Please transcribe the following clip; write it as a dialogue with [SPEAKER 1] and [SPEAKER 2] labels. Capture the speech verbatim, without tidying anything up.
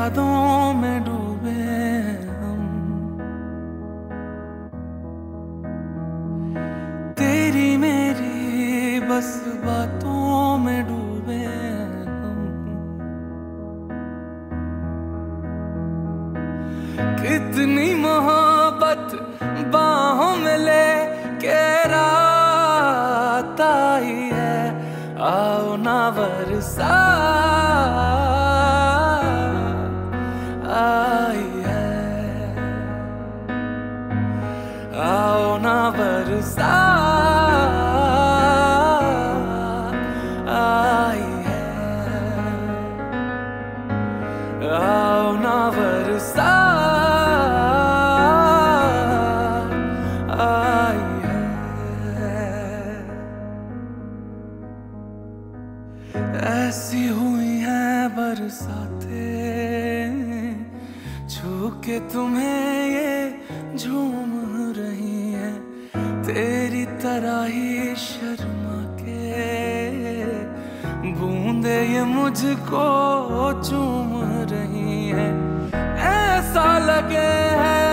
[SPEAKER 1] यादों में डूबे हम, तेरी मेरी बस बातों में डूबे हम। कितनी मोहब्बत बाहों में ले के रात आई है, आओ ना बरसा आई है, आओ ना बरसा आई है, आओ ना बरसा आई है। ऐसी हुई हैं बरसाते, छू के तुम्हें ये झूम रही है, तेरी तरह ही शर्मा के बूंदे ये मुझको चूम रही है। ऐसा लगे है